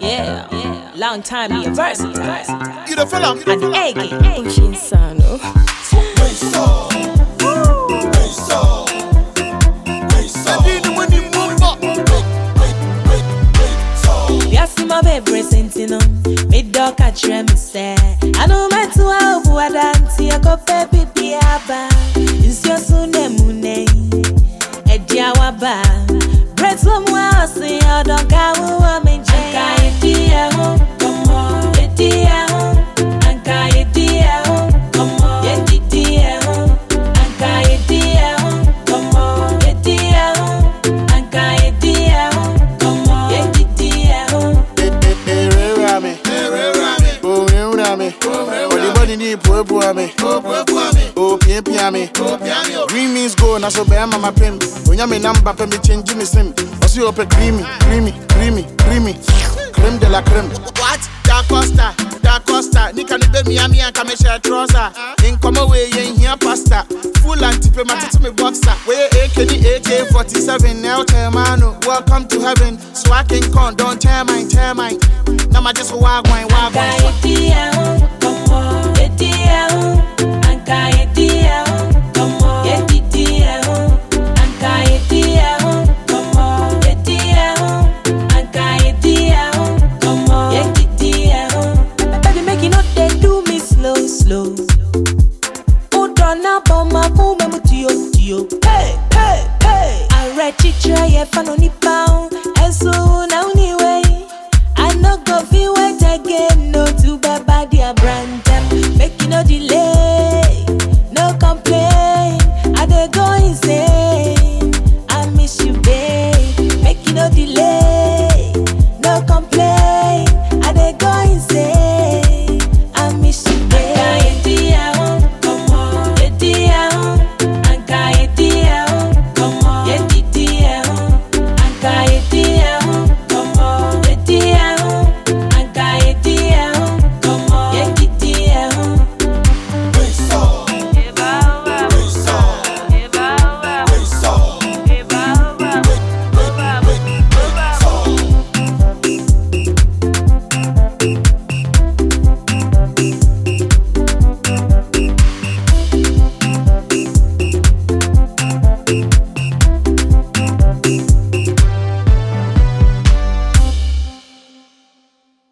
Yeah. Long time me a versatile. You the fella. And eggy. Pushing Sano. My baby sentino, me dog catch me say. I know my two out who are dancing. I go baby piaba. It's your Sunday mune. Edia waba. Bread some was say I don't care who I'm in. Anka edia ho, come on. Edia ho, anka edia ho, come on. Edia ho, anka edia ho, come on. Edia ho, anka edia ho, come on. Edia ho. Green means go, na so bear mama pim. When you me number, pay me change me sim. I see up a creamy. Creme de la creme. What? Da Costa. Nika ni be Miami and come share trouser. In come away, you here pasta. Full antipe matiti me boxer. Where AK-47 now mano. Welcome to heaven. Swacking con, don't tear mine. Now my just wag wine. Anka edia ho, come on. Edia ho, anka edia